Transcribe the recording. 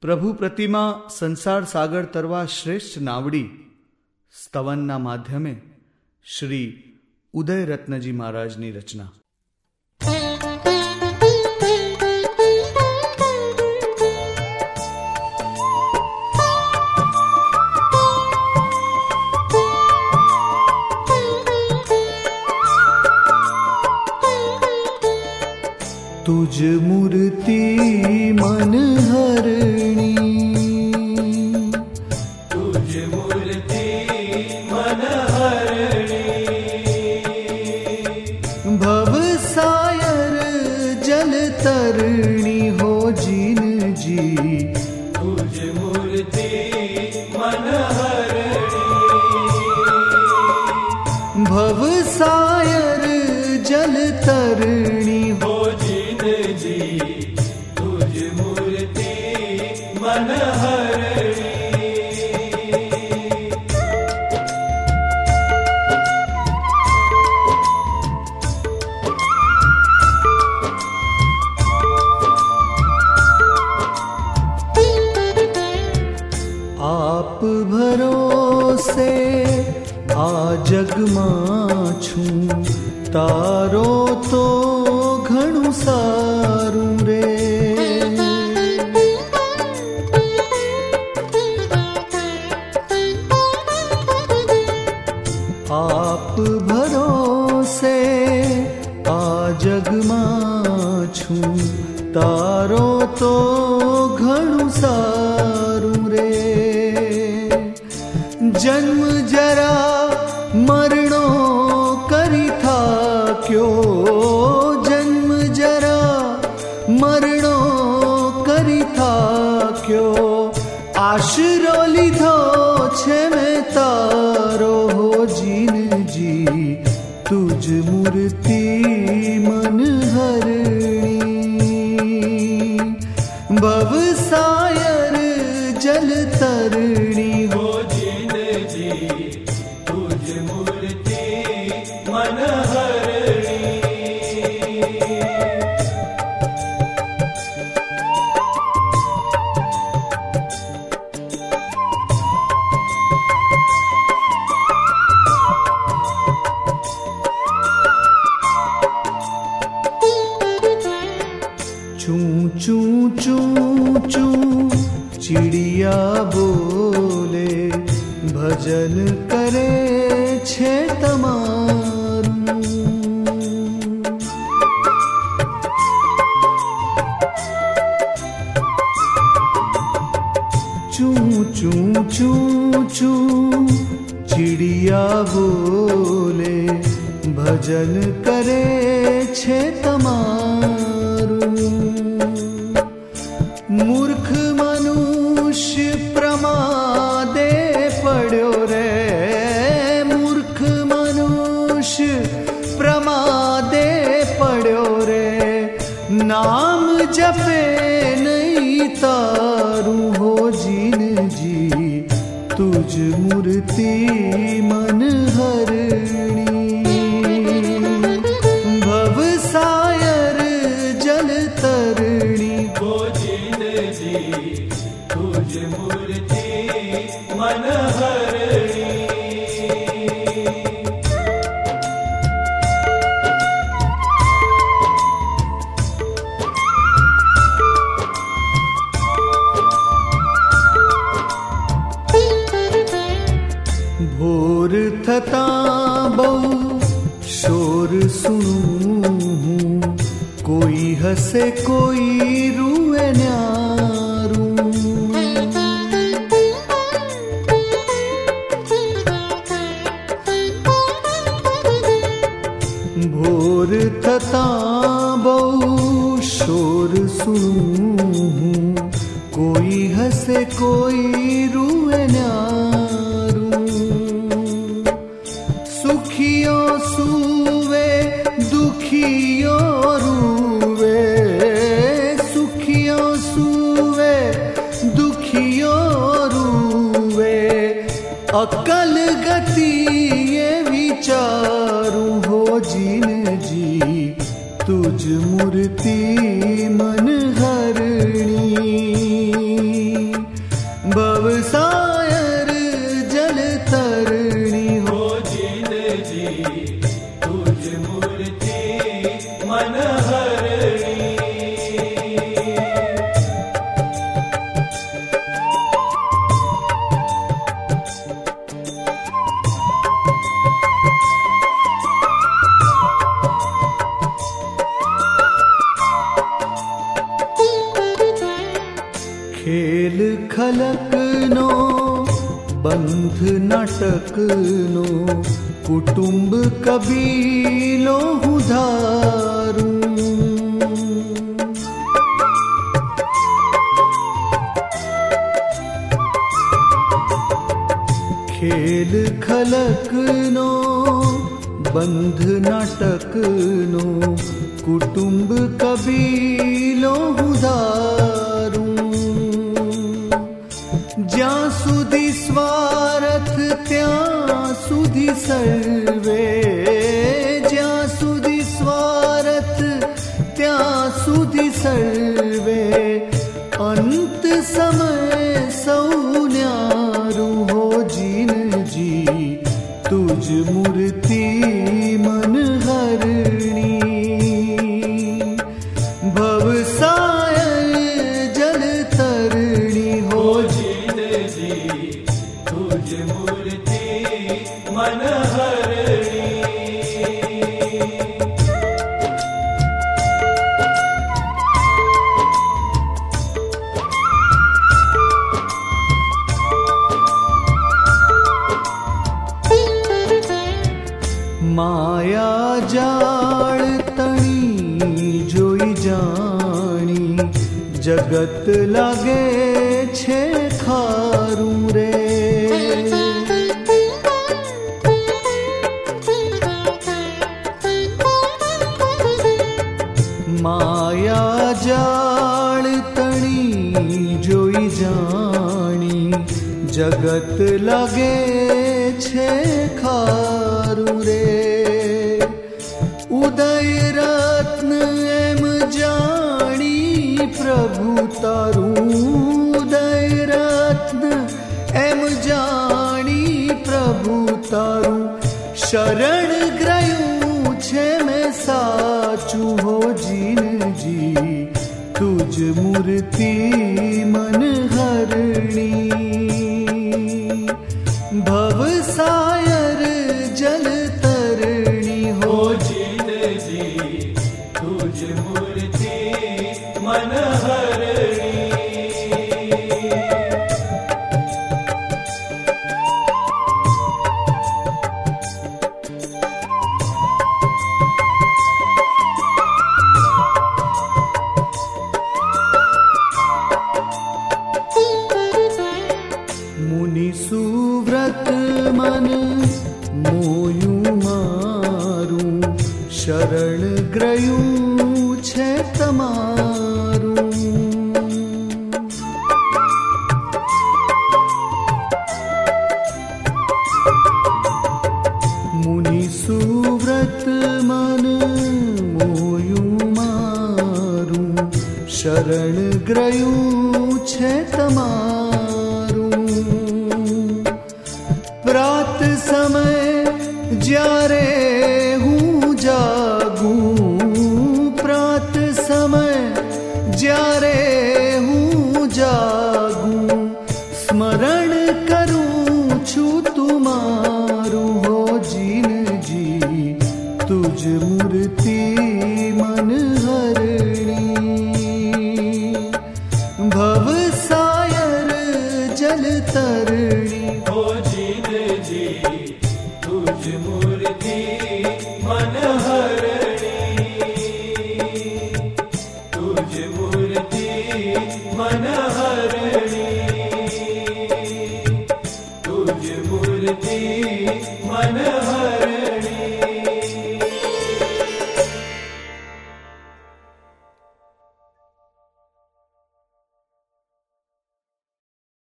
પ્રભુ પ્રતિમા સંસાર સાગર તરવા શ્રેષ્ઠ નાવડી સ્તવનના માધ્યમે શ્રી ઉદય રત્નજી મહારાજની રચના. तुझ मूर्ति मन हरणी, तुझ मूर्ति मन हरणी, भव सायर जल तरणी हो जिन जी. तुझ मूर्ति मन हरणी, भव सायर जल तरणी हो तुझ मूर्ति मन हरणी. आप भरोसे आ जगમાં છું, તારો તો ઘણું સારું રે. આપ ભરોસે આ જગમાં છું, તારો તો ઘણું સારું રે. જન્મ જરા મરણો કરી થાક્યો, જન્મ જરા મરણો કરી થાક્યો, આશરો લીધો છે મેં તારો હો જીનજી. તુજ મૂર્તિ મન હરણી, ભવ સાયર જલ તરણી હો જીનજી. तुझ मूर्ति मन हरणी. चूं चूं चूं चूं चिड़िया बोले, भजन करे छे તમારું. चूं चूं चूं चूं चिड़िया बोले, भजन करे छे તમારું. मूर्ख मनुष्य प्रमादे पड्यो रे, मूर्ख मनुष्य प्रमादे पड्यो रे. नाम जपे नहीं तारू हो जिनजी. तुझ मूर्ति मन हरणी, भव सायर जल तरणी हो जिनजी. तुझ मूर्ति मन हरणी. ભોર થતા બહુ શોર સુનું, કોઈ હસે કોઈ રૂએ ન્યારું. ભોર થતા બહુ શોર સુનું, કોઈ હસે કોઈ રૂએ ન્યારું. સુખીઓ સુવે દુખીઓ રૂવે, સુખીઓ સુવે દુખીઓ રૂવે. અકલ ગતિએ વિચારું હો જીનજી. तुझ मूर्ति मन हरणी, ખેલ ખલકનો બંધ નાટકનો કુટુંબ કબીલો હું ધારું. ખેલ ખલકનો બંધ નાટકનો કુટુંબ કબીલો હું ધારું. જ્યાં સુધી સ્વાર્થ ત્યાં સુધી સર્વે, જ્યાં સુધી સ્વાર્થ ત્યાં સુધી સર્વે, અંત સમય સૌ ન્યારું હો જીનજી તુજ મૂર્તિ મન હરણી. ભવસાયર જલ તરણી હો જીનજી તુજ મૂર્તિ મન હરણી. માયા જાળ તણી જોઈ જાણી જગત લાગે છે ખારું રે. માયા જાળ તણી જોઈ જાણી જગત લાગે છે ખારું રે. ઉદય રત્ન એમ જાણી પ્રભુ તારું, ઉદય રત્ન એમ જાણી પ્રભુ તારું, શરણ ગ્રહ્યું છે મેં સાચું હો જીનજી તુજ મૂર્તિ મન હરણી. ભવસાયર જલ તરણી હો જીનજી તુજ મૂર્તિ મન હરણી. મુનિ સુવ્રત મન મોયું મારું, શરણ ગ્રહ્યું છે તમારું. મુનિ સુવ્રત મન મોયું મારું, શરણ ગ્રહ્યું છે તમારું. પ્રાત સમય જ્યારે હું જાગું, પ્રાત સમય જ્યારે હું જાગું, સ્મરણ કરું છું તુમારું હો જીનજી તુજ મૂર્તિ મન હરણી. ભવસાયર જલ તરણી હો જીનજી તુજ મૂર્તિ મન હરણી. તુજ મૂર્તિ મન હરણી. તુજ મૂર્તિ મન હરણી.